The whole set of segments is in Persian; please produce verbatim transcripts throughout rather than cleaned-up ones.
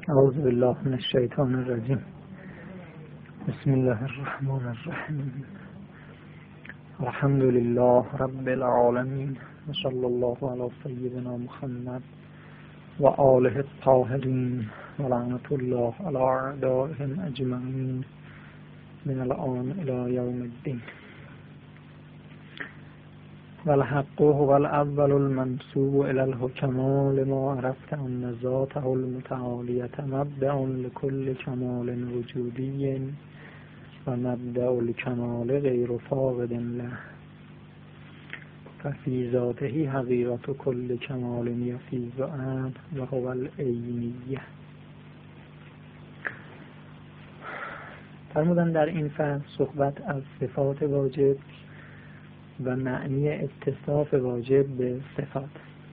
اعوذ بالله من الشیطان الرجیم. بسم الله الرحمن الرحیم. الحمد لله رب العالمین و صلی الله علی سیدنا محمد و آله الطاهرین و لعنت الله علی اعدائهم اجمعین من الآن الی یوم الدین. والحق هو الاول المنسوب الى الحكماء لما عرفت ان ذاته المتعالیة مبدأ لكل كمال وجودی و مبدأ الكمال غیر فاقد له ففي ذاته حقیقت كل كمال یفیض عنه و هو العینیة. فرمودن در این فصل صحبت از صفات واجب و معنی اتصاف واجب به صفات.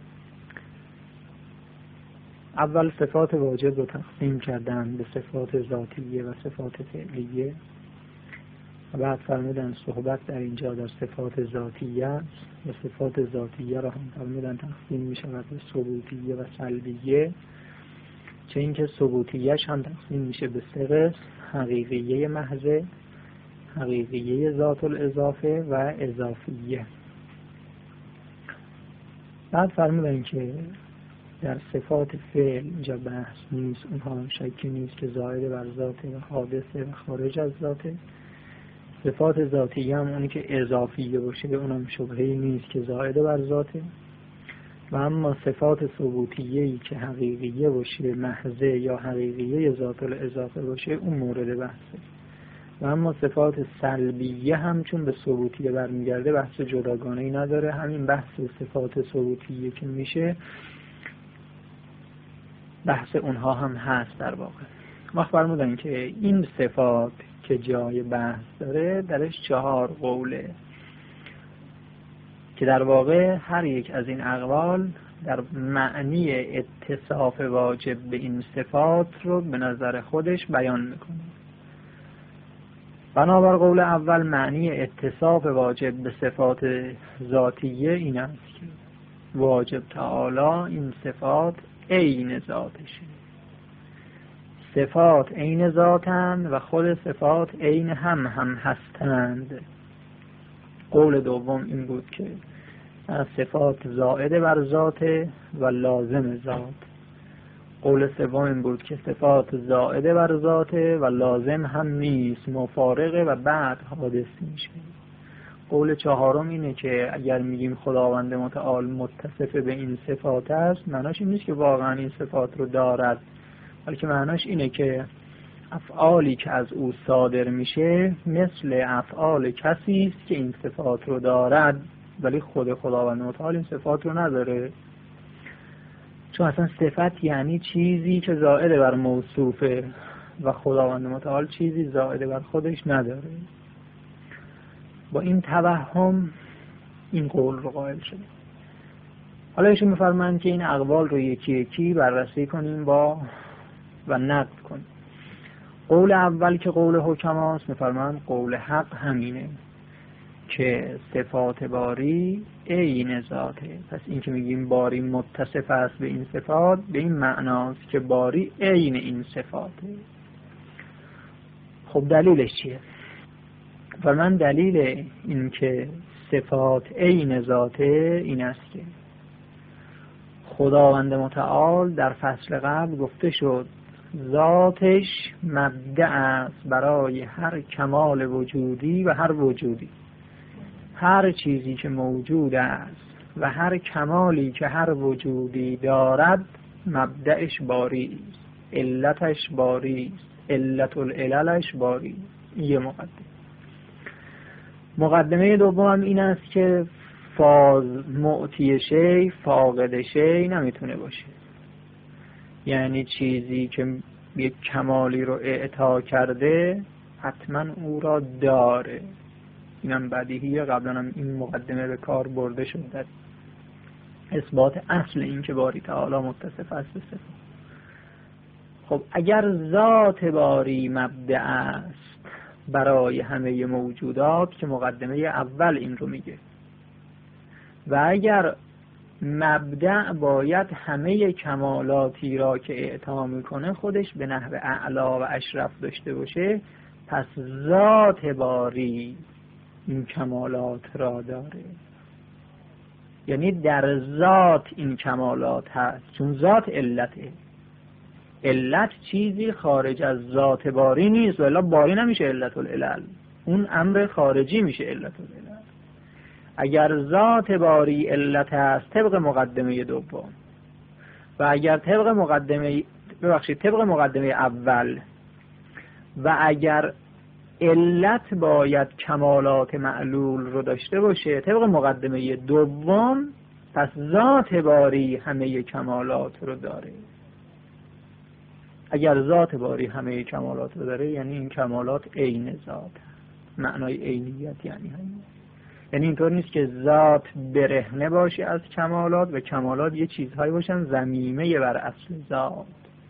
اول صفات واجب رو تقسیم کردن به صفات ذاتیه و صفات فعلیه و بعد فرمودن صحبت در اینجا در صفات ذاتیه است و صفات ذاتیه را هم فرمودن تقسیم می شود به ثبوتیه و سلبیه، چه اینکه ثبوتیهش هم تقسیم میشه به سه قسم: حقیقیه محضه، حقیقیه ذات الاضافه و اضافیه. بعد فرمودن که در صفات فعل اینجا بحث نیست، اونها شکی نیست که زائد بر ذاته و حادثه و خارج از ذاته. صفات ذاتیه هم اونی که اضافیه باشه به اونم شبهه‌ای نیست که زائد بر ذاته. و اما صفات ثبوتیه‌ای که حقیقیه باشه محضه یا حقیقیه ذات الاضافه باشه اون مورد بحثه. و اما صفات سلبیه هم چون به ثبوتیه برمیگرده بحث جداگانه‌ای نداره، همین بحث صفات ثبوتیه که میشه بحث اونها هم هست در واقع. ما فرمودن که این صفات که جای بحث داره درش چهار قوله که در واقع هر یک از این اقوال در معنی اتصاف واجب به این صفات رو به نظر خودش بیان میکنه. بنابر قول اول معنی اتصاف واجب به صفات ذاتیه این است که واجب تعالی این صفات عین ذاتشه. صفات عین ذاتند و خود صفات عین هم هم هستند. قول دوم این بود که صفات زائد بر ذات و لازم ذات. قول سوم این بود که صفات زائده بر ذاته و لازم هم نیست، مفارقه و بعد حادث میشه. قول چهارم اینه که اگر میگیم خداوند متعال متصف به این صفات است، معناش این نیست که واقعا این صفات رو دارد، بلکه معناش اینه که افعالی که از او صادر میشه مثل افعال کسی است که این صفات رو دارد، ولی خود خداوند متعال این صفات رو نداره. چون اصلا صفت یعنی چیزی که زائد بر موصوفه و خداوند متعال چیزی زائد بر خودش نداره. با این توهم این قول رو قائل شده. حالا ایشون می‌فرمایند که این اقوال رو یکی یکی بررسی کنیم با و نقد کنیم. قول اول که قول حکماست، می‌فرمایند قول حق همینه که صفات باری عین ذاته. پس این که میگیم باری متصف است به این صفات به این معناست که باری عین این صفاته. خب دلیلش چیه؟ فرمان دلیل این که صفات عین ذاته این است که خداوند متعال در فصل قبل گفته شد ذاتش مبدأ است برای هر کمال وجودی و هر وجودی. هر چیزی که موجود است و هر کمالی که هر وجودی دارد مبدأش باری است، علتش باری است، علت العللش باری است. یه مقدمه. مقدمه دوم این است که فاز معطی شی فاقد شی نمیتونه باشه. یعنی چیزی که یک کمالی رو اعطا کرده حتما او را داره. اینم بدیهیه، قبلا هم این مقدمه به کار برده شد در اثبات اصل این که باری تعالی متصف است به صفات. خب اگر ذات باری مبدأ است برای همه موجودات که مقدمه اول این رو میگه، و اگر مبدأ باید همه کمالاتی را که اعطا میکنه خودش به نحو اعلا و اشرف داشته باشه، پس ذات باری این کمالات را داره. یعنی در ذات این کمالات هست، چون ذات علته. علت چیزی خارج از ذات باری نیست، ولی باری نمیشه علت العلل، اون امر خارجی میشه علت العلل. اگر ذات باری علت است طبق مقدمه دوم، و اگر طبق مقدمه ببخشید طبق مقدمه اول، و اگر علت باید کمالات معلول رو داشته باشه طبق مقدمه دوم، پس ذات باری همه کمالات رو داره. اگر ذات باری همه کمالات رو داره یعنی این کمالات عین ذات، معنای عینیت یعنی همین. یعنی اینطور نیست که ذات برهنه باشه از کمالات و کمالات یه چیزهایی باشن ضمیمه بر اصل ذات،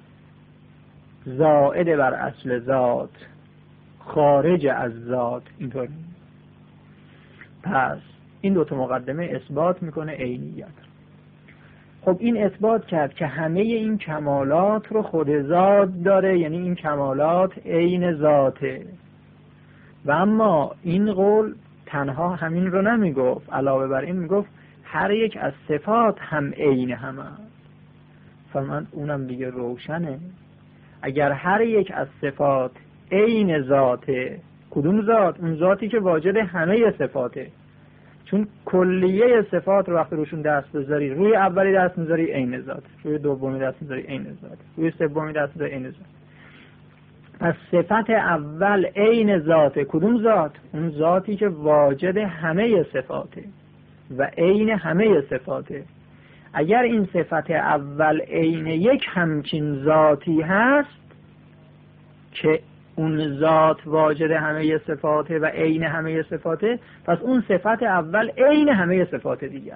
زائد بر اصل ذات، خارج از ذات، اینطور نیست. پس این دوتا مقدمه اثبات میکنه عینیت. خب این اثبات کرد که همه این کمالات رو خود ذات داره، یعنی این کمالات عین ذاته. و اما این قول تنها همین رو نمیگفت، علاوه بر این میگفت هر یک از صفات هم عین هم هست. فرمان اونم دیگه روشنه. اگر هر یک از صفات عین ذاته، کدوم ذات؟ اون ذاتی که واجد همه صفاته. چون کلیه صفات رو وقتی روشون دست بذاری، روی اولی دست میذاری عین ذات، روی دومی دست میذاری عین ذات، روی سومی دست میذاری عین ذات. پس صفت اول عین ذاته. کدوم ذات؟ اون ذاتی که واجد همه صفاته و عین همه صفاته. اگر این صفت اول عین یک همچین ذاتی هست که اون ذات واجد همه صفاته و عین همه صفاته، پس اون صفت اول عین همه صفات دیگر.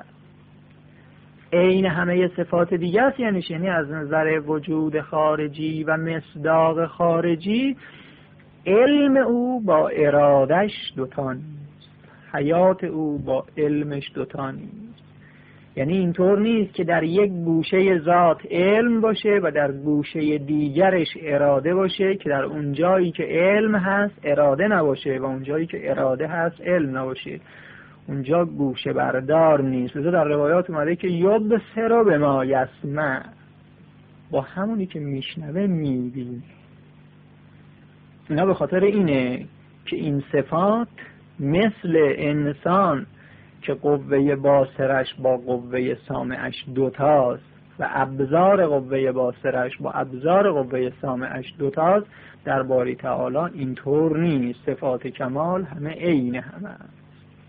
عین همه صفات دیگر است یعنی یعنی از نظر وجود خارجی و مصداق خارجی علم او با ارادش دوتا نیست، حیات او با علمش دوتا نیست. یعنی اینطور نیست که در یک گوشه ذات علم باشه و در گوشه دیگرش اراده باشه، که در اون جایی که علم هست اراده نباشه و اون جایی که اراده هست علم نباشه. اونجا گوشه بردار نیست. لذا در روایات اومده که یبصر بما یسمع، با همونی که میشنوه میبینه. اینا به خاطر اینه که این صفات مثل انسان که قوه باصرش با قوه سامعش دوتاست و ابزار قوه باصرش با ابزار قوه سامعش دوتاست، در باری تعالی اینطور نیست. صفات کمال همه عین همه است.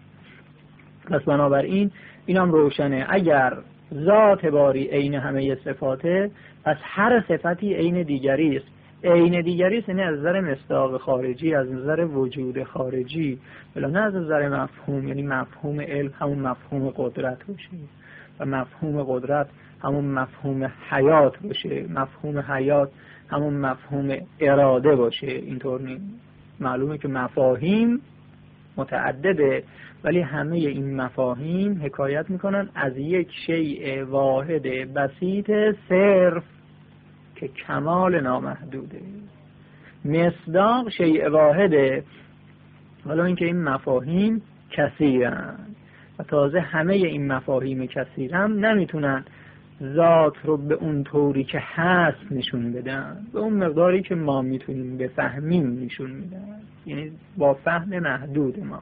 پس بنابراین اینم روشنه. اگر ذات باری عین همه صفاته، پس هر صفتی عین دیگری است. عین دیگری است یعنی از نظر مصداق خارجی، از نظر وجود خارجی، بلا نه از نظر مفهوم. یعنی مفهوم علم همون مفهوم قدرت باشه و مفهوم قدرت همون مفهوم حیات باشه، مفهوم حیات همون مفهوم اراده باشه. اینطور نیست. معلومه که مفاهیم متعدده، ولی همه این مفاهیم حکایت میکنن از یک شیء واحد بسیط صرف که کمال نامحدوده. مصداق شیء واحده، ولی اینکه این مفاهیم کثیرن و تازه همه این مفاهیم کثیر هم نمیتونن ذات رو به اون طوری که هست نشون بدن، به اون مقداری که ما میتونیم بفهمیم نشون میدن، یعنی با فهم محدود ما.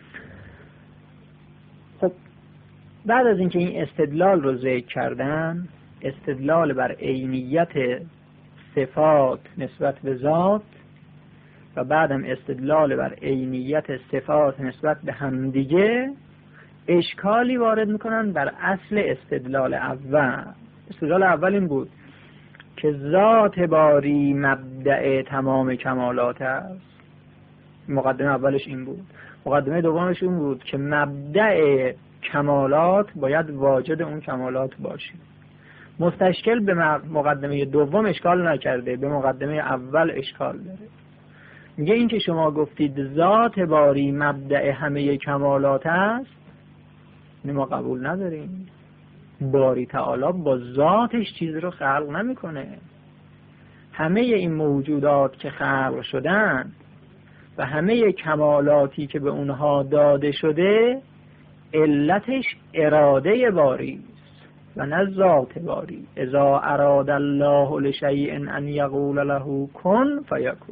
خب بعد از اینکه این استدلال رو ذکر کردن، استدلال بر عینیت صفات نسبت به ذات و بعدم استدلال بر عینیت صفات نسبت به همدیگه، اشکالی وارد میکنن بر اصل استدلال اول. استدلال اول این بود که ذات باری مبدأ تمام کمالات است. مقدمه اولش این بود. مقدمه دومش این بود که مبدأ کمالات باید واجد اون کمالات باشه. مستشکل به مقدمه دوم اشکال نکرده، به مقدمه اول اشکال داره. میگه این که شما گفتید ذات باری مبدأ همه کمالات است، ما قبول نداریم. باری تعالی با ذاتش چیزی رو خلق نمیکنه. همه این موجودات که خلق شدن و همه کمالاتی که به اونها داده شده علتش اراده باری است و نه ذات باری. اذا اراد الله لشیء ان یقول له کن فیکون.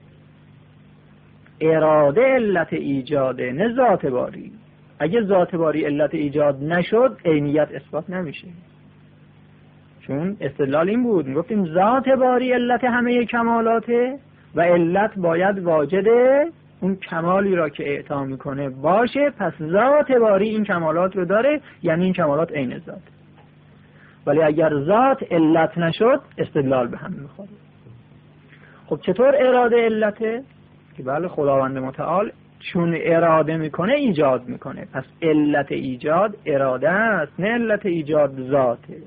اراده علت ایجاده نه ذات باری. اگه ذات باری علت ایجاد نشد عینیت اثبات نمیشه. چون استدلال این بود، میگفتیم ذات باری علت همه کمالاته و علت باید واجد اون کمالی را که اعطا میکنه باشه، پس ذات باری این کمالات رو داره، یعنی این کمالات عین ذات. ولی اگر ذات علت نشد استدلال به هم میخوره. خب چطور اراده علته؟ که بله خداوند متعال چون اراده میکنه ایجاد میکنه، پس علت ایجاد اراده است نه علت ایجاد ذاته.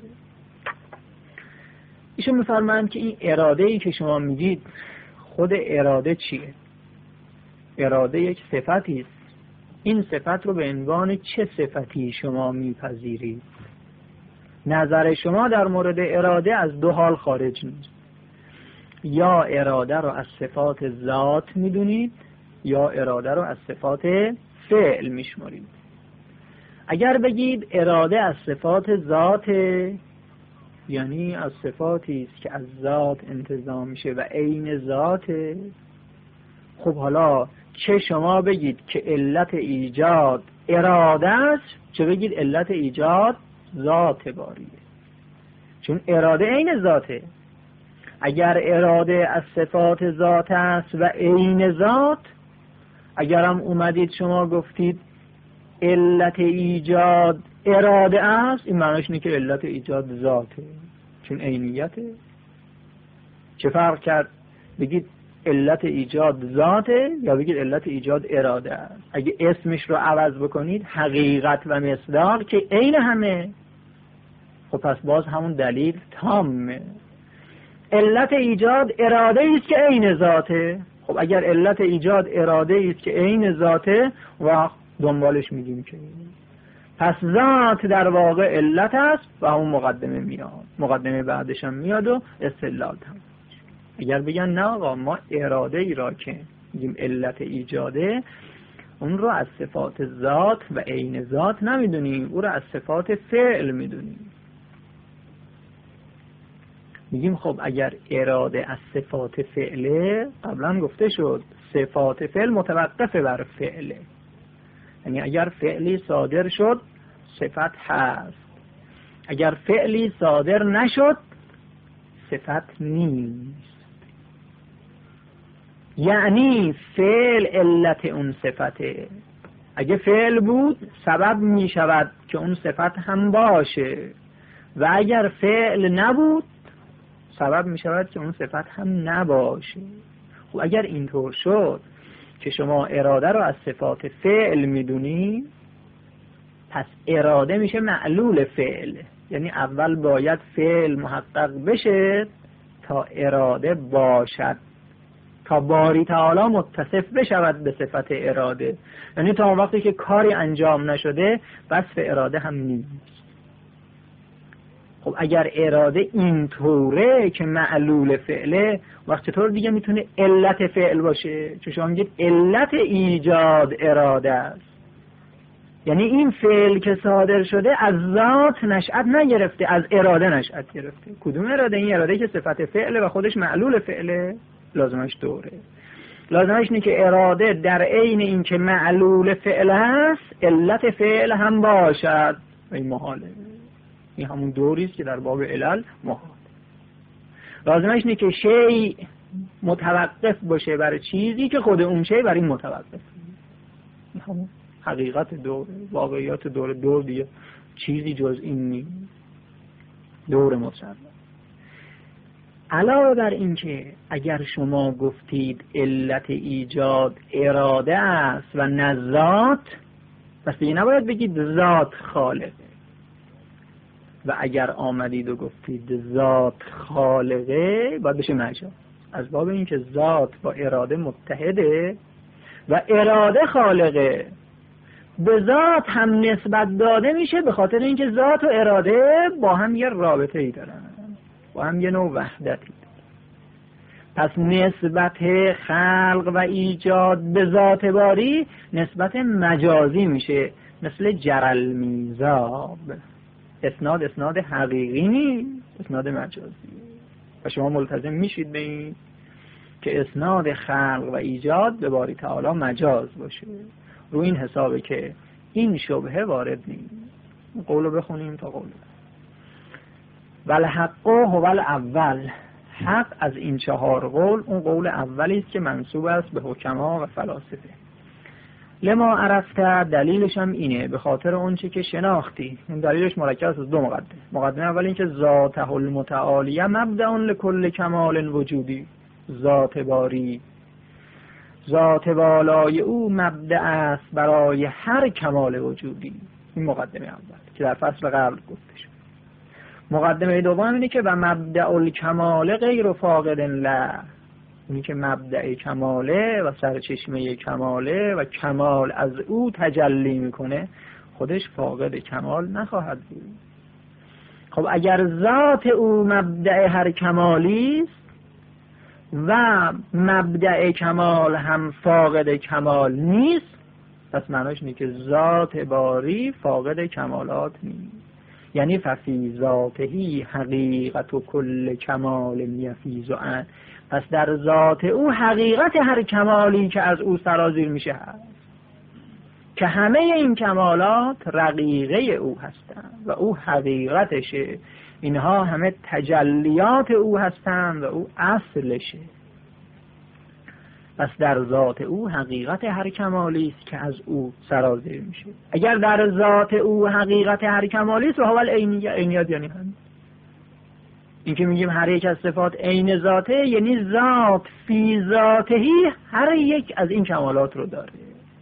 ایشون میفرمایند که این اراده ای که شما میگید خود اراده چیه؟ اراده یک صفتی است. این صفت رو به عنوان چه صفتی شما میپذیرید؟ نظر شما در مورد اراده از دو حال خارج نیست. یا اراده رو از صفات ذات میدونید یا اراده رو از صفات فعل میشمارید. اگر بگید اراده از صفات ذات، یعنی از صفاتی است که از ذات انتزاع میشه و عین ذاته، خب حالا چه شما بگید که علت ایجاد اراده است، چه بگید علت ایجاد ذات باریه، چون اراده عین ذاته. اگر اراده از صفات ذات است و عین ذات، اگرم اومدید شما گفتید علت ایجاد اراده است، این معنیش اینه که علت ایجاد ذاته، چون عینیته. چه فرق کرد بگید علت ایجاد ذاته یا بگید علت ایجاد اراده است؟ اگه اسمش رو عوض بکنید حقیقت و مصداق که عین همه، خب پس باز همون دلیل تامه. علت ایجاد اراده است که عین ذاته. خب اگر علت ایجاد اراده است که عین ذاته، وقت دنبالش میگیم که پس ذات در واقع علت است و همون مقدمه میاد، مقدمه بعدش هم میاد و استدلال تمام. اگر بگن نه آقا ما اراده ای را که میگیم علت ایجاده، اون رو از صفات ذات و عین ذات نمیدونیم، او رو از صفات فعل میدونیم. میگیم خب اگر اراده از صفات فعله، قبلا گفته شد صفات فعل متوقف بر فعله، یعنی اگر فعلی صادر شد صفت هست، اگر فعلی صادر نشد صفت نیست. یعنی فعل علت اون صفته. اگه فعل بود سبب می شود که اون صفت هم باشه، و اگر فعل نبود سبب می شود که اون صفت هم نباشه. خب اگر اینطور شد که شما اراده رو از صفات فعل میدونی، پس اراده میشه معلول فعل، یعنی اول باید فعل محقق بشه تا اراده باشد، تا باری تعالی متصف بشود به صفت اراده. یعنی تا وقتی که کاری انجام نشده وصف اراده هم نیست. خب اگر اراده اینطوره که معلول فعله، وقت چطور دیگه میتونه علت فعل باشه؟ چون شما میگید علت ایجاد اراده است، یعنی این فعل که صادر شده از ذات نشأت نگرفته، از اراده نشأت گرفته. کدوم اراده؟ این اراده که صفت فعله و خودش معلول فعله، لازمش دوره. لازمش اینه که اراده در عین این که معلول فعل هست علت فعل هم باشد، و این محاله. این همون دوری است که در باب علل محال. لازمش اینه که شیء متوقف باشه برای چیزی که خود اون شیء برای این متوقف. این همون حقیقت دور، واقعیات دور دور دیگه چیزی جز این نیست. دور مطلق. علاوه بر این که اگر شما گفتید علت ایجاد اراده است و نه ذات، پس دیگه نباید بگید ذات خالقه. و اگر آمدید و گفتید ذات خالقه، باید بشه مجاز، از باب این که ذات با اراده متحده و اراده خالقه. به ذات هم نسبت داده میشه به خاطر اینکه ذات و اراده با هم یه رابطه ای دارن، با هم یه نوع وحدتی. پس نسبت خلق و ایجاد به ذات باری نسبت مجازی میشه، مثل جرل میزاب. اسناد اسناد حقیقی نیست، اسناد مجازی. و شما ملتزم میشید به این که اسناد خلق و ایجاد به باری تعالی مجاز باشه. رو این حسابه که این شبهه وارد نیست. قولو بخونیم تا قول. والحق هو الاول، حق از این چهار قول اون قول اولی است که منسوب است به حکما و فلاسفه. لما عرفت، دلیلش هم اینه، به خاطر اون چه که شناختی. این دلیلش مرکب است از دو مقدمه. مقدمه اول این که ذاته المتعالیه مبدأ لکل کمال وجودی، ذات باری، ذات بالای او مبدأ است برای هر کمال وجودی. این مقدمه اول که در فصل قبل گفته شد. مقدمه دوم اینه که و مبدأ الکمال غیر فاقد له، اینی که مبدأ کماله و سرچشمه کماله و کمال از او تجلی میکنه، خودش فاقد کمال نخواهد بود. خب اگر ذات او مبدأ هر کمالی است و مبدأ کمال هم فاقد کمال نیست، پس معناش اینه که ذات باری فاقد کمالات نیست. یعنی ففی ذاتهی حقیقت و کل کمال یفیض عن، پس در ذات او حقیقت هر کمالی که از او سرازیر میشه هست، که همه این کمالات رقیقه او هستند و او حقیقتشه. اینها همه تجلیات او هستند و او اصلشه. پس در ذات او حقیقت هر کمالی است که از او سرازیر میشه. اگر در ذات او حقیقت هر کمالی است و اول عینیت، عینیت یعنی هم این که میگیم هر یک از صفات عین ذاته، یعنی ذات فی ذاتهی هر یک از این کمالات رو داره.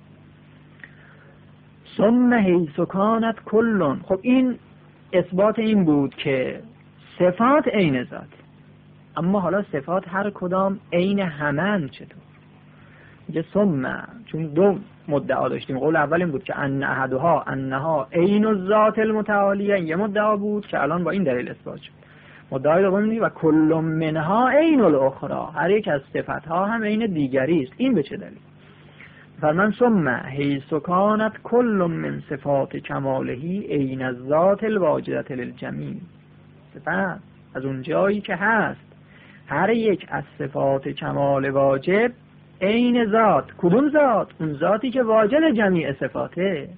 ثم حیث کانت کلون، خب این اثبات این بود که صفات عین ذات، اما حالا صفات هر کدام عین همن. چطور؟ میگه ثم، چون دو مدعا داشتیم. قول اول این بود که ان احدها انها عین الذات المتعالیه، یه مدعا بود که الان با این دلیل اثبات شد. مدعای دوم اینه و کل منها عین الاخرى، هر یک از صفاتها هم عین دیگری است. این به چه دلیل؟ فرمان ثم حیث کانت کل من صفات کمالهی عین الذات الواجده للجمیع، صفات از اون جایی که هست هر یک از صفات کمال واجب عین ذات. کدوم ذات؟ اون ذاتی که واجد جمیع صفاته.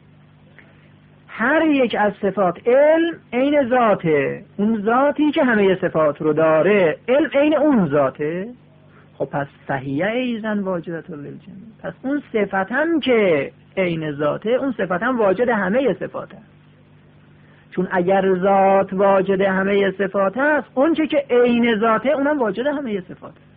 هر یک از صفات علم عین ذاته، اون ذاتی که همه صفات رو داره علم عین اون ذاته. خب پس فهیه ایزن واجدت للجمیع، پس اون صفت هم که عین ذاته، اون صفت هم واجد همه صفات هست. چون اگر ذات واجد همه صفات هست، اون چه که عین ذاته اونم واجد همه صفات هست.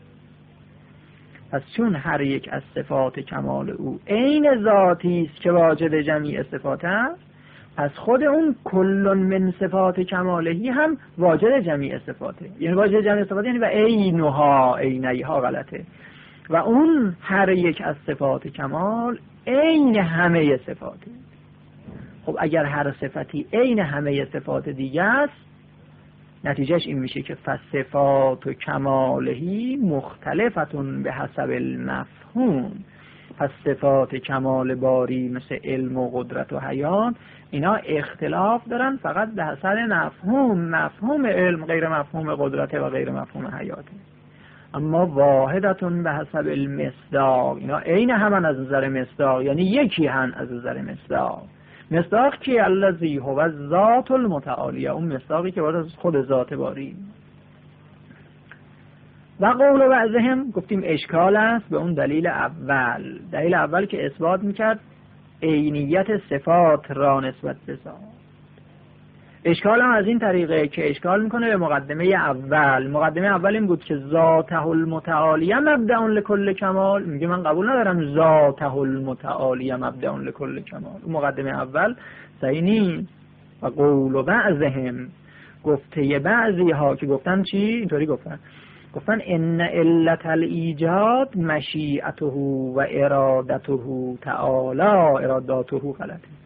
پس چون هر یک از صفات کمال او عین ذاتی است که واجد جمیع صفات هست، پس خود اون کل من صفات کمالهی هم واجد جمیع صفاته. یعنی واجد جمیع صفاته یعنی و عینها، عینیها غلطه، و اون هر یک از صفات کمال عین همه صفاته. خب اگر هر صفتی عین همه صفات دیگه است، نتیجهش این میشه که فصفات و کمالهی مختلفتون به حسب المفهوم. پس صفات کمال باری مثل علم و قدرت و حیات، اینا اختلاف دارن فقط به حسب مفهوم. مفهوم علم غیر مفهوم قدرت و غیر مفهوم حیات، اما واحدتون به حسب المصداق. اینا عین همان از نظر مصداق، یعنی یکی هن از نظر مصداق. مصداق کی؟ الذی هو الذات المتعالیه، اون مصداقی که وارد از خود ذات باری. و قول بعضهم گفتیم اشکال است به اون دلیل اول. دلیل اول که اثبات میکرد عینیت صفات را نسبت به ذات. اشکال هم از این طریقه که اشکال میکنه به مقدمه اول. مقدمه اول این بود که ذاته المتعالیه مبدأ لکل کمال. میگه من قبول ندارم ذاته المتعالیه مبدأ لکل کمال. اون مقدمه اول صحیح نیست. و قول بعضهم، گفته بعضی ها که گفتن چی؟ اینطوری گفتن گفتن ان علت الایجاد مشیئته و ارادته تعالی. ارادته غلطه.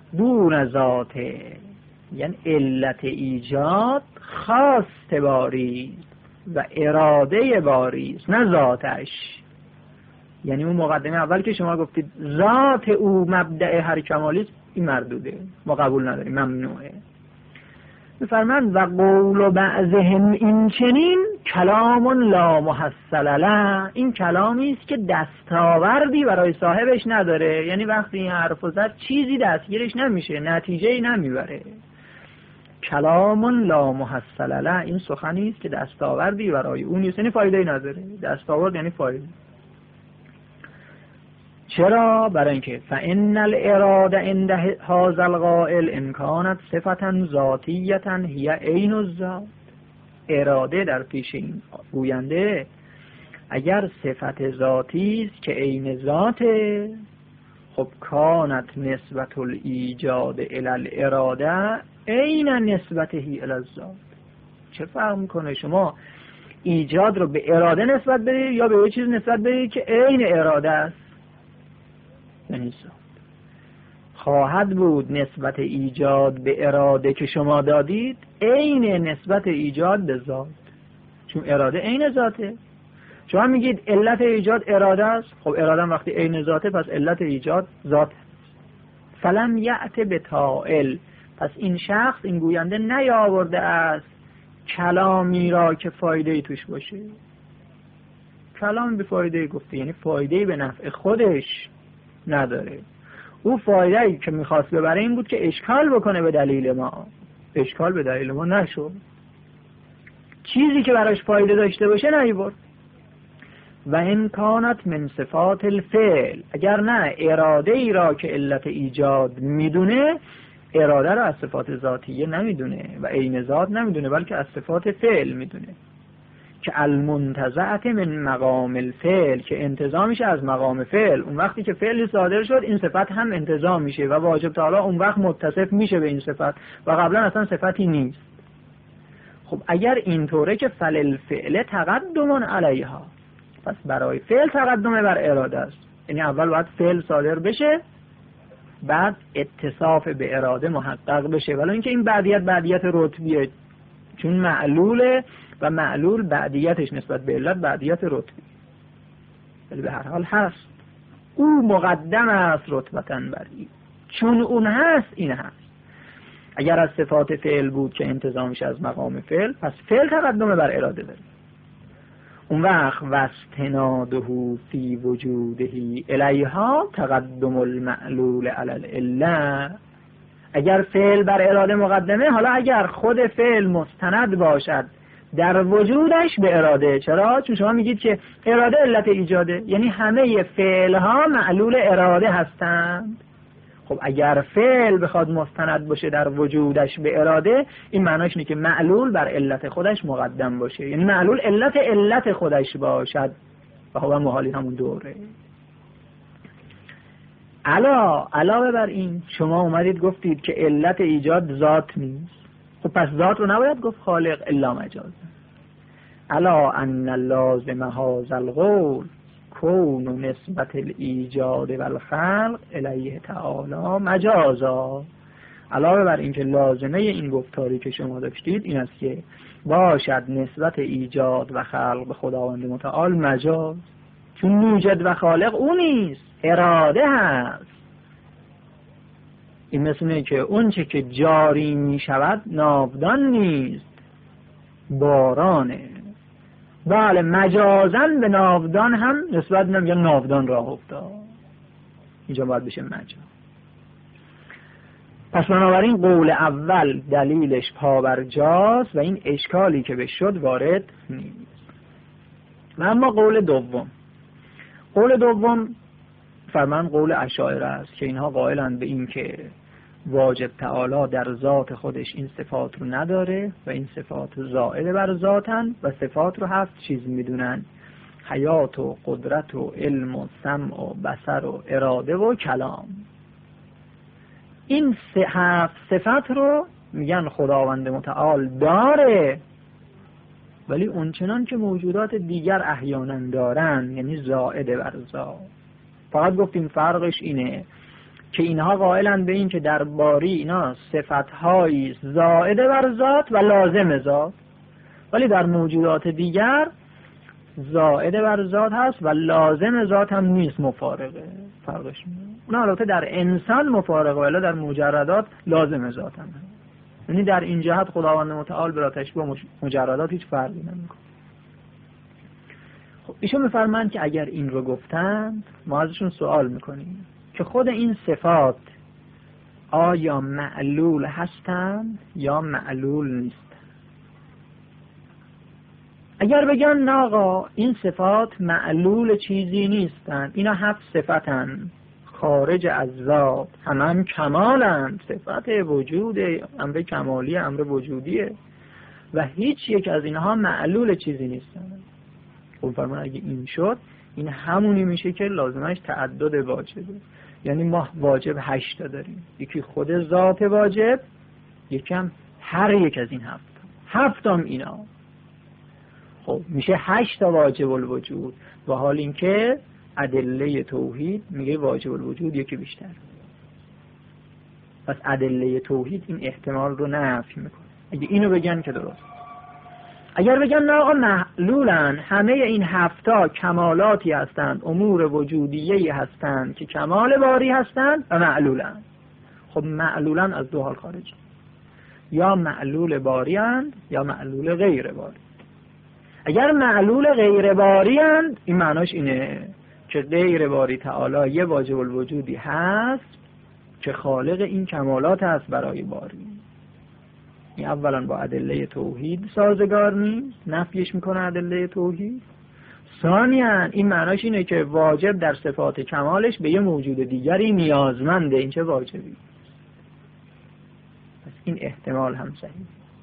دون ذاته، یعنی علت ایجاد خواست باری و اراده باری نه ذاتش. یعنی اون مقدمه اول که شما گفتید ذات او مبدأ هر کمالی، این مردوده، ما قبول نداریم، ممنوعه. بفرمند و قول بعضهم این چنین کلام لا محصل له، این کلامی است که دستاوردی برای صاحبش نداره. یعنی وقتی این حرف زد چیزی دستگیرش نمیشه، نتیجه‌ای نمیبره. کلام لا محصل له، این سخنی است که دستاوردی برای اون نیست، یعنی فایده‌ای نداره. دستاورد یعنی فایده. چرا؟ برای اینکه فإن الاراده عند هذا القائل ان كانت صفة ذاتیة هي عین الذات. اراده در پیش این گوینده اگر صفت ذاتی است که عین ذاته، خب کانت نسبت الایجاد الی الاراده عین نسبته الی الذات. چه فرق میکنه شما ایجاد رو به اراده نسبت بدید یا به یه چیز نسبت بدید که عین اراده است؟ یعنی خواهد بود نسبت ایجاد به اراده که شما دادید عین نسبت ایجاد به ذات، چون اراده عین ذاته. شما میگید علت ایجاد اراده است، خب اراده وقتی عین ذاته پس علت ایجاد ذات. فلم یأت بطائل، پس این شخص، این گوینده نیاورده است کلامی را که فایده‌ای توش باشه. کلام به فایده گفته، یعنی فایده‌ای به نفع خودش نداره. او فایده‌ای که میخواست ببره این بود که اشکال بکنه به دلیل ما. اشکال به دلیل ما نشد. چیزی که براش فایده داشته باشه نیورد. و ان کانت من صفات الفعل، اگر نه اراده ای را که علت ایجاد میدونه، اراده را از صفات ذاتیه نمیدونه و عین ذات نمیدونه، بلکه از صفات فعل میدونه که المنتزعت من مقام الفعل، که انتزاع میشه از مقام فعل. اون وقتی که فعلی صادر شد این صفت هم انتزاع میشه و واجب تعالی اون وقت متصف میشه به این صفت و قبلا اصلا صفتی نیست. خب اگر اینطوره که فل الفعل تقدم علیها، پس برای فعل تقدم بر اراده است. یعنی اول باید فعل صادر بشه بعد اتصاف به اراده محقق بشه، ولی اینکه این بعدیت بعدیت رتبیه، چون معلوله و معلول بعدیتش نسبت به علت بعدیت رتبی، ولی به هر حال هست. او مقدم است رتبتن بر این، چون اون هست این هست. اگر از صفات فعل بود که انتظامش از مقام فعل، پس فعل تقدم بر اراده داره. اون وقت واستناده فی وجوده الیها تقدم المعلول علی العله. اگر فعل بر اراده مقدمه، حالا اگر خود فعل مستند باشد در وجودش به اراده. چرا؟ چون شما میگید که اراده علت ایجاده، یعنی همه فعل ها معلول اراده هستند. خب اگر فعل بخواد مستند باشه در وجودش به اراده، این معناش اینه که معلول بر علت خودش مقدم باشه، یعنی معلول علت علت خودش باشد و خب محالی همون دوره. علا علاوه بر این شما اومدید گفتید که علت ایجاد ذات نیست. خب پس ذات رو نباید گفت خالق الا مجاز. علا ان لازم هذا القول کون نسبت الایجاد و الخلق الیه تعالی مجازا. علاوه بر این که لازمه این گفتاری که شما داشتید این است که باشد نسبت ایجاد و خلق به خداوند متعال مجاز، چون موجد و خالق او نیست، اراده هست. این مثل که اون چه که جاری می شود ناودان نیست، بارانه. بله مجازن به ناودان هم نسبت نمیگه ناودان راه افتاد، اینجا باید بشه مجاز. پس بنابراین قول اول دلیلش پابرجاست و این اشکالی که به شد وارد نیست. و اما قول دوم، قول دوم فرمان قول اشاعره است که اینها قائلند به این که واجب تعالی در ذات خودش این صفات رو نداره و این صفات زائد بر ذاتن و صفات رو هفت چیز میدونن: حیات و قدرت و علم و سمع و بصر و اراده و کلام. این هفت صفت رو میگن خداوند متعال داره، ولی اونچنان که موجودات دیگر احیانا دارن، یعنی زائد بر ذات. فقط گفتیم فرقش اینه که اینها قائلند به این که در باری اینا صفت‌های زائده بر ذات و لازم ذات، ولی در موجودات دیگر زائده بر ذات هست و لازم ذات هم نیست، مفارقه. فرقش نه، البته در انسان مفارقه، ولی در مجردات لازم ذات هم هست. یعنی در این جهت خداوند متعال بلا تشبیه مجردات هیچ فرقی نمیکنه. خب ایشون میفرمایند که اگر این رو گفتند ما ازشون سوال میکنیم که خود این صفات آیا معلول هستند یا معلول نیست؟ اگر بگن نه آقا این صفات معلول چیزی نیستند، اینا هفت صفتند خارج از ذات، همه هم کمالند، صفت وجود، امر کمالی، امر وجودیه و هیچ یک از اینها معلول چیزی نیستند. خب فرمان اگه این شد، این همونی میشه که لازمش تعدد واجبه. یعنی ما واجب هشت داریم، یکی خود ذات واجب، یکم هر یک از این هفت هفت هم اینا. خب میشه هشت تا واجب الوجود، و حال این که ادله توحید میگه واجب الوجود یکی بیشتر. پس ادله توحید این احتمال رو نفی میکنه. اگه اینو بگن که درست. اگر بگن نه آقا معلولن، همه این هفتا کمالاتی هستند، امور وجودیه‌ای هستند که کمال باری هستند و معلولن. خب معلولن از دو حال خارج، یا معلول باری هستند یا معلول غیر باری. اگر معلول غیر باری هستند، این معناش اینه که غیر باری تعالی یه واجب الوجودی هست که خالق این کمالات هست برای باری. این اولا با ادله توحید سازگار نیست، نفیش میکنه ادله توحید. ثانیاً این معناش اینه که واجب در صفات کمالش به یه موجود دیگری نیازمنده. این چه واجبی؟ پس این احتمال هم صحیح.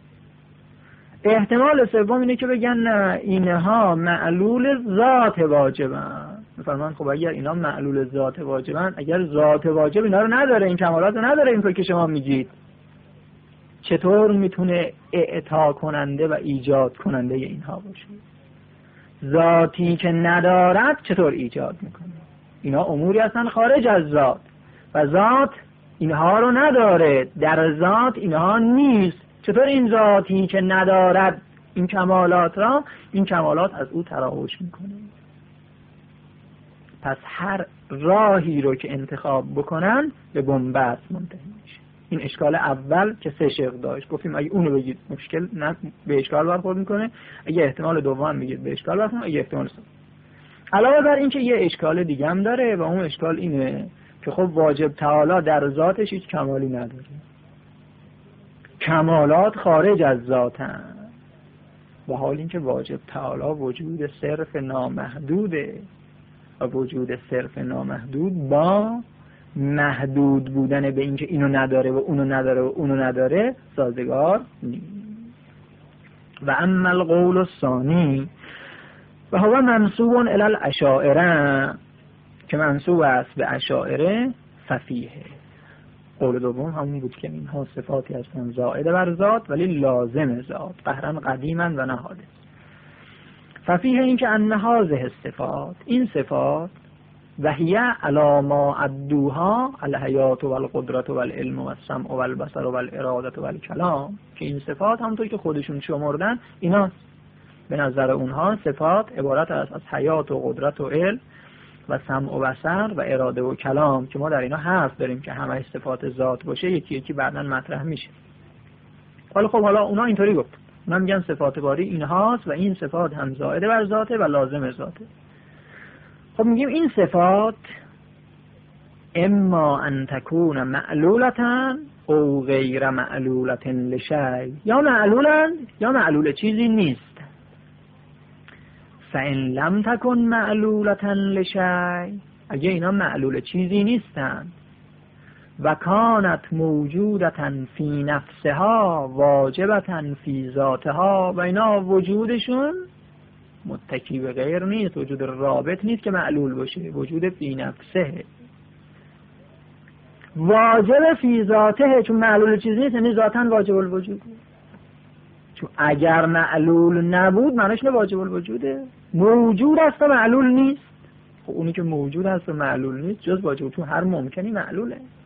احتمال سوم اینه که بگن نه اینها معلول ذات واجبن. میفرمان خب اگر اینا معلول ذات واجبن، اگر ذات واجب اینا رو نداره، این کمالات رو نداره، اینطور که شما میگید، چطور میتونه اعطا کننده و ایجاد کننده اینها باشه؟ ذاتی که ندارد چطور ایجاد میکنه؟ اینا اموری هستن خارج از ذات و ذات اینها رو نداره، در ذات اینها نیست. چطور این ذاتی که ندارد این کمالات را، این کمالات از او تراوش میکنه؟ پس هر راهی رو که انتخاب بکنن به بنبست منتهی میشه. این اشکال اول که سه شق داشت، گفتیم اگه اونو بگید مشکل نه به اشکال برخورد میکنه، اگه احتمال دوم بگید به اشکال برخورد میکنه، اگه احتمال سوم. علاوه بر این که یه اشکال دیگه هم داره و اون اشکال اینه که خب واجب تعالی در ذاتش هیچ کمالی نداره، کمالات خارج از ذاتن، و حال این که واجب تعالی وجود صرف نامحدوده و وجود صرف نامحدود با محدود بودن به اینکه اینو نداره و اونو نداره و اونو نداره سازگار نیست. و اما القول الثانی و هو منسوب الی الاشاعره، که منسوب است به اشاعره، ففیه. قول دوم همون بود که اینها صفاتی هستند زائده بر ذات ولی لازم ذات، قهرا قدیما و نهاده. ففیه این که ان هذه الصفات، این صفات، و هی علی ما ادوها الحیات و القدرت و العلم و السمع و البصر و الاراده و الکلام، که این صفات همونطور که خودشون شمردن اینا به نظر اونها صفات عبارت است از حیات و قدرت و علم و سمع و بصر و اراده و کلام، که ما در اینا حرف داریم که همه صفات ذات باشه، یکی یکی بعداً مطرح میشه. حالا خب حالا اونا اینطوری گفت، اونا میگن صفات باری اینهاست و این صفات هم زائده بر ذاته و لازم ذاته. خب میگیم این صفات اما ان تکون معلولتن او غیر معلولتن لشیء، یا معلولن یا معلول چیزی نیست. فان لم تکن معلولتن لشیء، اگه اینا معلول چیزی نیستن، و کانت موجودتن فی نفسها واجبتن فی ذاتها، و اینا وجودشون متکی به غیر نیست، وجود رابط نیست که معلول باشه، وجود فی نفسه، واجب فی ذاته، چون معلول چیزی نیست یعنی ذاتاً واجب الوجود. چون اگر معلول نبود معنیش نه واجب الوجوده، موجود است و معلول نیست. خب اونی که موجود است و معلول نیست جز واجب، چون هر ممکنی معلوله.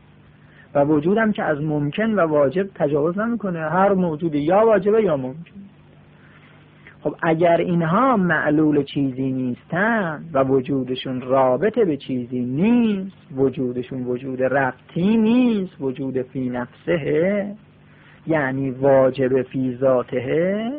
و وجودم که از ممکن و واجب تجاوز نمیکنه، هر موجودی یا واجبه یا ممکن. خب اگر اینها معلول چیزی نیستن و وجودشون رابطه به چیزی نیست، وجودشون وجود ربطی نیست، وجود فی نفسه، یعنی واجب فی ذاته،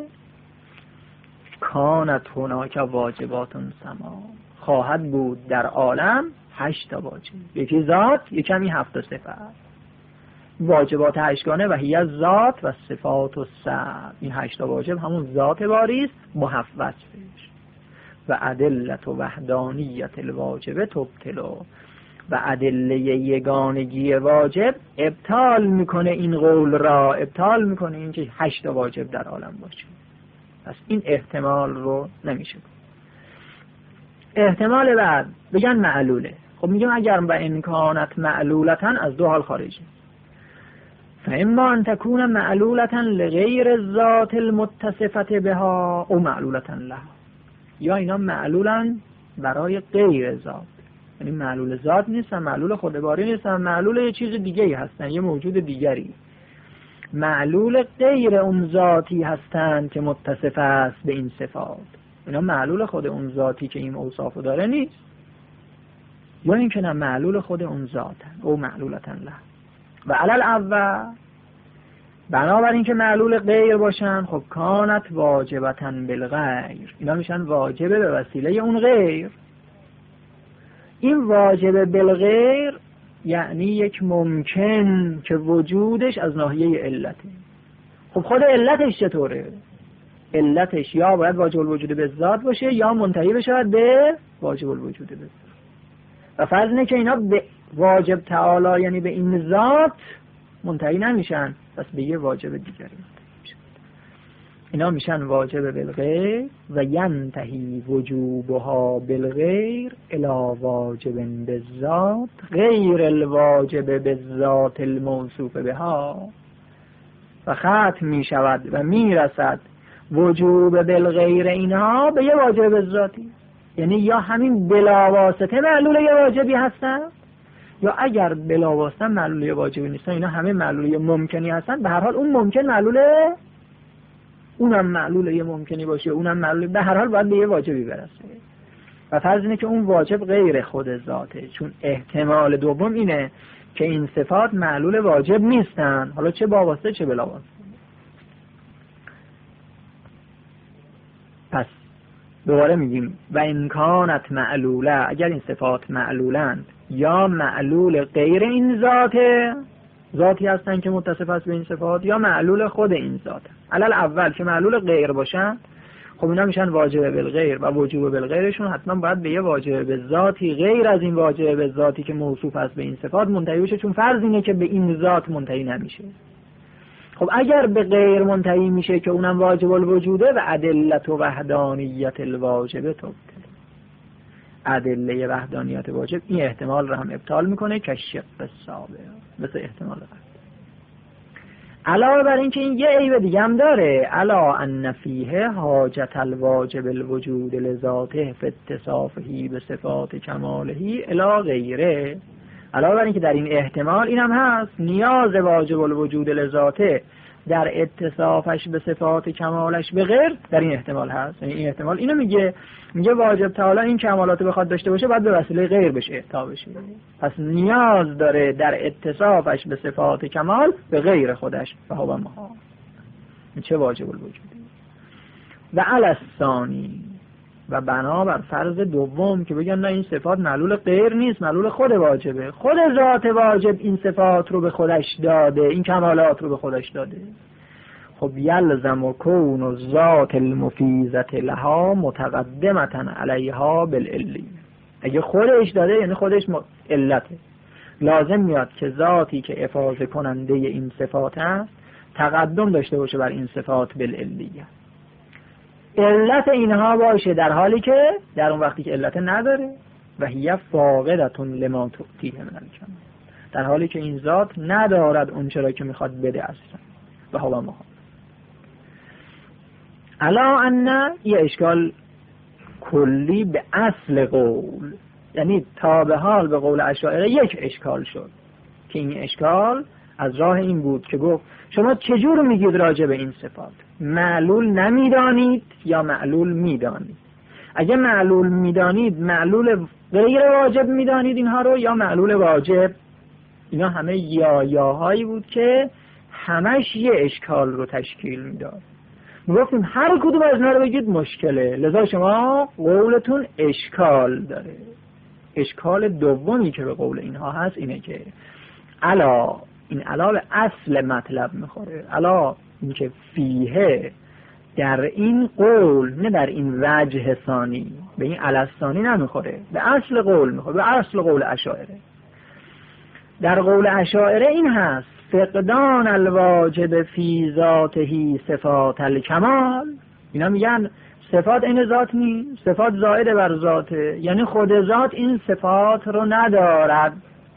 کانت هناک واجبات سما، خواهد بود در عالم هشت واجب، یکی ذات، یکی هفت صفت. واجبات هشتگانه و هی ذات و صفات و سبع، این هشت واجب همون ذات باری است محفظ بهش. و ادلت و وحدانیت الواجب تبطلو، و ادله یگانگی واجب ابطال میکنه این قول را، ابطال میکنه این که هشت واجب در عالم باشه. پس این احتمال رو نمیشه. احتمال بعد بگن معلوله. خب میگم اگر با امکانت معلولتن از دو حال خارجی، فاما ان تكون معلولة لغیر الذات المتصفة بها او معلولة لها، یا اینا معلولن برای غیر ذات، یعنی معلول ذات نیستن، معلول خود باری نیستن، معلول یه چیز دیگه‌ای هستن، یه موجود دیگری، معلول غیر اون ذاتی هستند که متصف است به این صفات. اینا معلول خود اون ذاتی که این اوصافو داره نیست، یا این که نه معلول خود اون ذاتن او معلولة لها. و علل اول بنابراین که معلول غیر باشن، خب کانت واجبتن بالغیر، اینا میشن واجبه به وسیله اون غیر. این واجبه بالغیر یعنی یک ممکن که وجودش از ناحیه علته. خب خود علتش چطوره؟ علتش یا باید واجب الوجود به ذات باشه یا منتهی بشه به واجب الوجود به ذات. و فرض اینه که اینا به واجب تعالی یعنی به این ذات منتهی نمیشن، پس به یه واجب دیگری منتهی میشن. اینا میشن واجب بالغیر و ینتهی وجوبها بالغیر الی واجب بالذات غیر الواجب بالذات الموصوف بها، و ختم میشود و میرسد وجوب بالغیر اینها به یه واجب بالذاتی، یعنی یا همین بلاواسطه معلول یه واجبی هستن، یا اگر بلاواسطه معلول یه واجبی نیستن، اینا همه معلول یه ممکنی هستن. به هر حال اون ممکن معلوله، اونم معلول یه ممکنی باشه، اونم معلول، به هر حال باید به یه واجبی برسه. و فرض اینه که اون واجب غیر خود ذاته، چون احتمال دوم اینه که این صفات معلول واجب نیستن، حالا چه با واسطه چه بلا واسطه. پس دوباره میگیم و امکانت معلوله، اگر این صفات معلولند یا معلول غیر این ذاته، ذاتی هستن که متصف است به این صفات، یا معلول خود این ذاته. علل اول که معلول غیر باشن، خب اینا میشن واجب بالغیر و وجوب بالغیرشون حتما باید به یه واجب به ذاتی غیر از این واجب به ذاتی که موصوف است به این صفات منتهی بشه، چون فرض اینه که به این ذات منتهی نمیشه. خب اگر به غیر منتهی میشه که اونم واجب الوجوده، و ادلت و وحدانیت الواجب تبطل، ادله وحدانیت واجب این احتمال رو هم ابطال میکنه که شق السابق، مثل احتمال قبل. علاوه بر این که این یه عیب دیگه هم داره، علا ان فیه حاجت الواجب الوجود لذاته فی اتصافه به صفات کمالهی الی غیره. علاوه بر این که در این احتمال این هم هست، نیاز واجب الوجود لذاته در اتصافش به صفات کمالش به غیر در این احتمال هست. یعنی این احتمال اینو میگه، میگه واجب تعالی این کمالات بخواد داشته باشه باید به وسیله غیر بشه احاطه بشه، پس نیاز داره در اتصافش به صفات کمال به غیر خودش و هو ما چه واجب الوجود. و علی الثانی، و بنابر فرض دوم که بگن نه این صفات معلول غیر نیست، معلول خود واجبه، خود ذات واجب این صفات رو به خودش داده، این کمالات رو به خودش داده. خب یلزم و کون و ذات المفیزت لها متقدمتن علیها بالعلی، اگه خودش داده یعنی خودش علته، لازم میاد که ذاتی که افاضه کننده این صفات است تقدم داشته باشه بر این صفات بالعلیه، علت اینها باشه، در حالی که در اون وقتی که علت نداره و هی فاقدتون لما تعطیه من الکمال، در حالی که این ذات ندارد اون چرا که میخواد بده اصلا و هوا ما. الا ان یه اشکال کلی به اصل قول، یعنی تا به حال به قول اشاعره یک اشکال شد، که این اشکال از راه این بود که گفت شما چجور میگید راجع به این صفات؟ معلول نمیدانید یا معلول میدانید؟ اگه معلول میدانید معلول غیر واجب میدانید اینها رو یا معلول واجب؟ اینا همه یا یاهایی بود که همش یه اشکال رو تشکیل میداد. میگفتیم هر کدوم از اینا رو بگید مشکله، لذا شما قولتون اشکال داره. اشکال دومی که به قول اینها هست اینه که علا، این علا به اصل مطلب میخوره. علا این که فیه، در این قول، نه در این وجه ثانی، به این علثانی نمیخوره، به اصل قول میخوره، به اصل قول اشاعره. در قول اشاعره این هست فقدان الواجب فی ذاته صفات الکمال. اینا میگن صفات این ذات نیست، صفات زائد بر ذاته، یعنی خود ذات این صفات رو ندارد،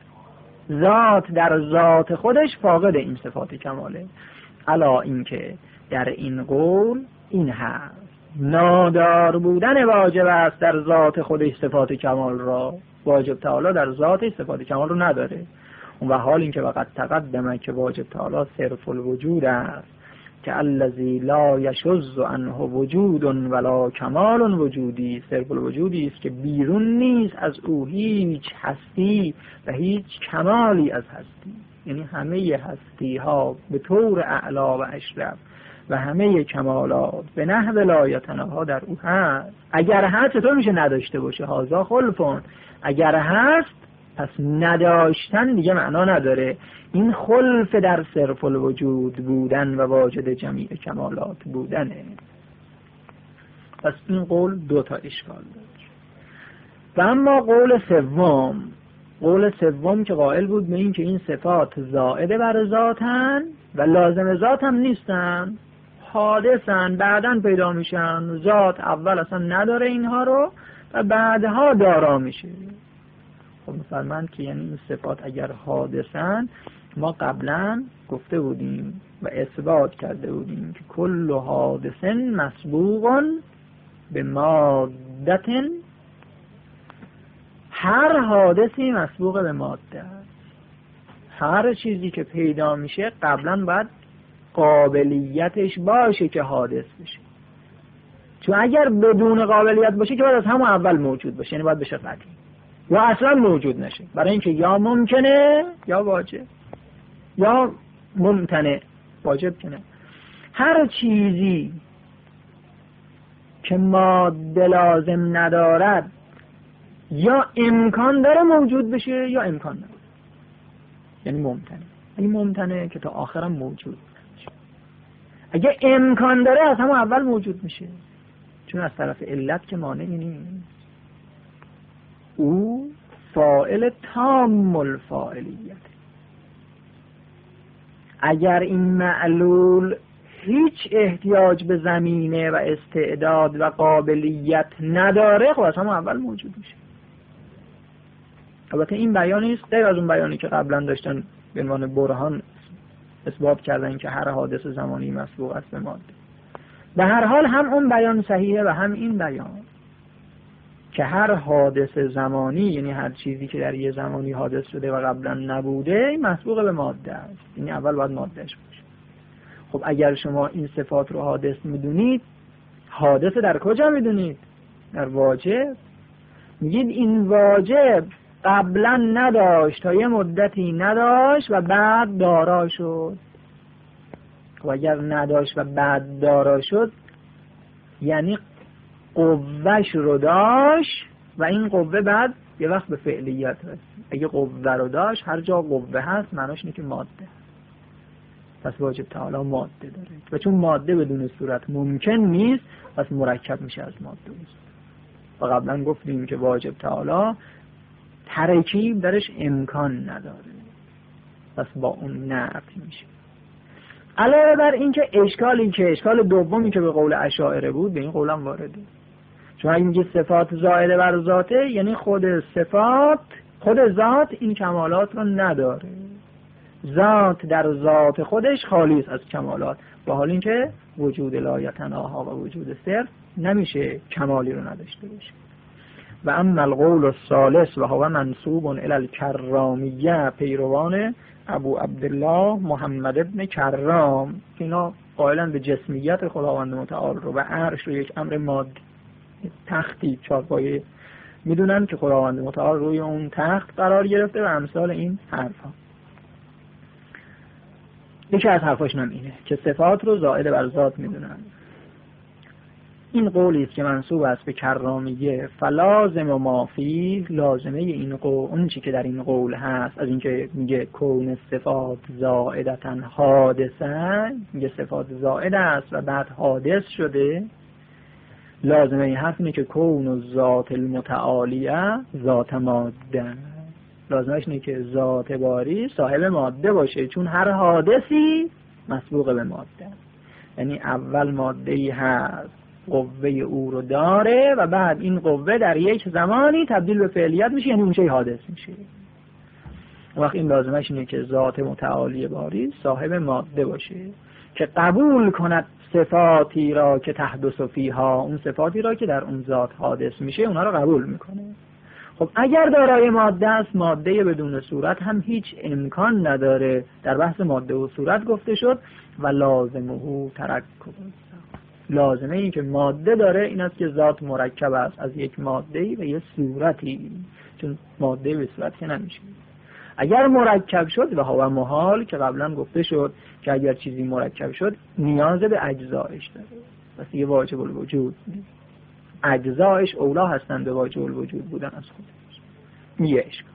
ذات در ذات خودش فاقد این صفات کماله. الا اینکه در این قول این هست نادار بودن واجب است در ذات خودش صفات کمال را، واجب تعالی در ذاتش صفات کمال رو نداره. و حال این که وقت تقدمه که واجب تعالی صرف الوجود است که الذی لا یشذ عنه وجود ولا کمال وجودی، صرف الوجودی است که بیرون نیست از او هیچ هستی و هیچ کمالی از هستی. یعنی همه هستی ها به طور اعلا و اشرف و همه کمالات به نحو لا یتناها در او هست. اگر هست چطور میشه نداشته باشه؟ هازا خلفون. اگر هست پس نداشتن دیگه معنا نداره. این خلف در صرف الوجود بودن و واجد جمیع کمالات بودنه. پس این قول دو تا اشکال داره. و اما قول سوم، قول سوم که قائل بود به این که این صفات زائد بر ذاتن و لازم ذات هم نیستن، حادثن، بعدن پیدا میشن، ذات اول اصلا نداره اینها رو و بعدها دارا میشه. خب مثلا که یعنی این صفات اگر حادثن، ما قبلا گفته بودیم و اثبات کرده بودیم که کل حادثن مسبوق به مادت، هر حادثی مسبوق به ماده است. هر چیزی که پیدا میشه قبلا باید قابلیتش باشه که حادث بشه، چون اگر بدون قابلیت باشه که باید از همون اول موجود باشه، یعنی باید بشه قطعی یا اصلا موجود نشه، برای اینکه یا ممکنه یا واجب یا ممتنع، واجب کنه. هر چیزی که ماده لازم ندارد یا امکان داره موجود بشه یا امکان نداره، یعنی ممتنع. یعنی ممتنع که تا آخرم موجود بشه. اگه امکان داره از همون اول موجود میشه، چون از طرف علت که مانعی نیست. او فاعل تام الفاعلیت. اگر این معلول هیچ احتیاج به زمینه و استعداد و قابلیت نداره، خب از همون اول موجود میشه. البته این بیان نیست غیر از اون بیانی که قبلا داشتن به عنوان برهان اثبات کردن که هر حادث زمانی مسبوق است به ماده. به هر حال هم اون بیان صحیحه و هم این بیان که هر حادث زمانی، یعنی هر چیزی که در یه زمانی حادث شده و قبلا نبوده، مسبوق به ماده است. یعنی اول باید مادهش باشه. خب اگر شما این صفات رو حادث میدونید، حادث در کجا میدونید؟ در واجب. میگید این واجب قبلا نداشت، تا یه مدتی نداشت و بعد دارا شد. و اگر نداشت و بعد دارا شد یعنی قوهش رو داشت و این قوه بعد یه وقت به فعلیت رسید. اگه قوه رو داشت، هر جا قوه هست معناش اینه که ماده، پس واجب تعالی ماده داره و چون ماده بدون صورت ممکن نیست پس مرکب میشه از ماده است. و قبلا گفتیم که واجب تعالی ترکیب درش امکان نداره، پس با اون نفی میشه. علاوه بر این که اشکالی که اشکال دومی که به قول اشاعره بود به این قولم وارده، چون اگه میگه صفات زائده بر ذاته، یعنی خود صفات، خود ذات این کمالات رو نداره. ذات در ذات خودش خالی است از کمالات، با حال اینکه وجود لا یتناها و وجود صرف نمیشه کمالی رو نداشته باشه. و اما القول الثالث و هو منسوب الی الکرامیه، پیروان ابو عبدالله محمد ابن کرام، اینا قائلن به جسمیت خداوند متعال رو و عرش رو یک امر مادی، تختی چارپایه میدونن که خداوند متعال روی اون تخت قرار گرفته و امثال این حرفا. یکی از حرفاش هم اینه که صفات رو زائد بر ذات میدونن. این قولی است که منسوب است به کرامیه، فلازم و مافی، لازمه این قول، اون چی که در این قول هست از اینکه میگه کون صفات زائدتن حادثه، میگه صفات زائد است و بعد حادث شده، لازمه این حرف اینه که کون ذات المتعالیه ذات ماده، لازمش اینه که ذات باری صاحب ماده باشه، چون هر حادثی مسبوق به ماده، یعنی اول ماده‌ای هست قوه او رو داره و بعد این قوه در یک زمانی تبدیل به فعلیت میشه، یعنی اون چه حادث میشه. وقت این لازمش اینه که ذات متعالی باری صاحب ماده باشه که قبول کند صفاتی را که تحدث فیها، اون صفاتی را که در اون ذات حادث میشه اونا رو قبول میکنه. خب اگر دارای ماده است، ماده بدون صورت هم هیچ امکان نداره. در بحث ماده و صورت گفته شد و لازمه ترکب، لازمه این که ماده داره این است که ذات مرکب است از یک ماده‌ای و یک صورتی، چون ماده به صورت که نمیشه. اگر مرکب شد و هوا محال که قبلا گفته شد که اگر چیزی مرکب شد نیاز به اجزایش داره، پس یه واجب الوجود نیست، اجزایش اولا هستند به واجب الوجود بودن از خودش. یه اشکال.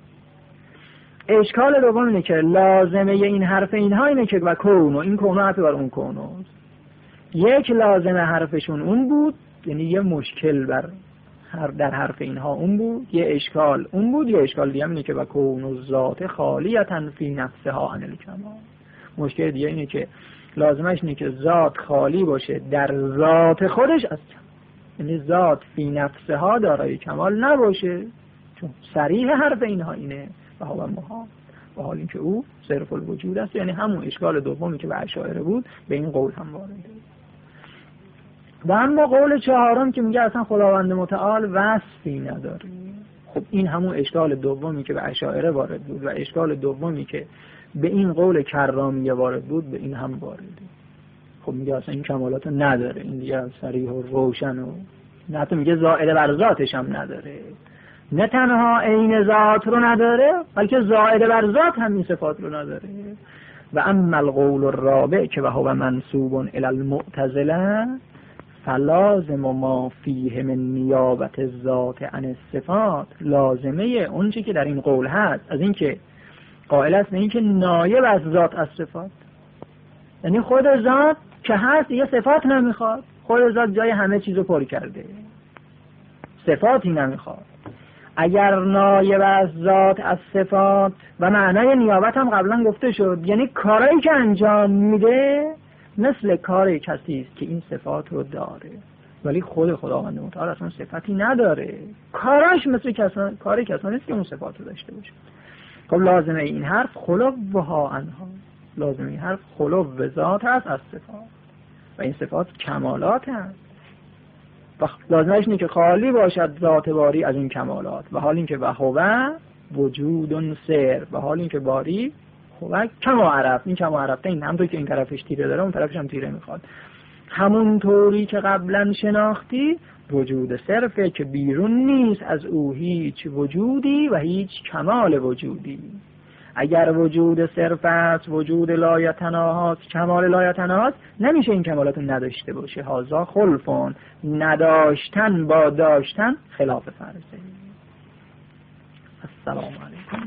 اشکال دوم اینه که لازمه این حرف اینها اینه که و کون و این کون حرف بر اون کونوست. یک لازمه حرفشون اون بود، یعنی یه مشکل بر هر در حرف اینها اون بود، یه اشکال اون بود، یه اشکال دیگه اینه که و کون الذات خالیتن فی نفسها عن الکمال. مشکل دیگه اینه که لازمش اینه که ذات خالی باشه در ذات خودش از کمال، یعنی ذات فی نفسها دارای کمال نباشه، چون صریح حرف اینها اینه و هو محال، و حال اینکه او صرف الوجود است. یعنی همون اشکال دومی که به اشاعره بود به این قول هم وارده. و اما قول چهارم که میگه اصلا خداوند متعال وصفی نداره، خب این همون اشکال دومی که به اشاعره وارد بود و اشکال دومی که به این قول کرامیه وارد بود به این هم وارده. خب میگه اصلا این کمالات نداره، این دیگه صریح و روشن، و نه تو میگه زائد بر ذاتش هم نداره، نه تنها عین ذات رو نداره بلکه زائد بر ذات هم این صفات رو نداره. و اما القول الرابع که وهو منسوب الی المعتزله فلازم ما فیه من نیابت الذات عن الصفات، لازمه اون چی که در این قول هست از این که قائل است به این که نایب از ذات از صفات، یعنی خود ذات که هست یه صفات نمیخواد، خود ذات جای همه چیزو پر کرده، صفاتی نمیخواد. اگر نایب از ذات از صفات و معنای نیابت هم قبلا گفته شد، یعنی کارایی که انجام میده مثل کار کسی است که این صفات رو داره ولی خود خداوند متعال اصلا صفتی نداره، کاراش مثل کسان کار کسانی است که اون صفات رو داشته باشه. خب لازمه این حرف خلو ها انها، لازمه این حرف خلو و ذات هست از صفات و این صفات کمالات هست و لازمش اینه که خالی باشد ذات باری از این کمالات و حال این که وهو وجود سر و حال این که باری و کما عرف، این کما عرفته این همونطور که این طرفش تیره داره اون طرفش هم تیره میخواد، همون طوری که قبلا شناختی وجود صرفه که بیرون نیست از او هیچ وجودی و هیچ کمال وجودی. اگر وجود صرف است، وجود لایتناهات، کمال لایتناهات، نمیشه این کمالاتو نداشته باشه. هازا خلفون، نداشتن با داشتن خلاف فرضه. السلام علیکم.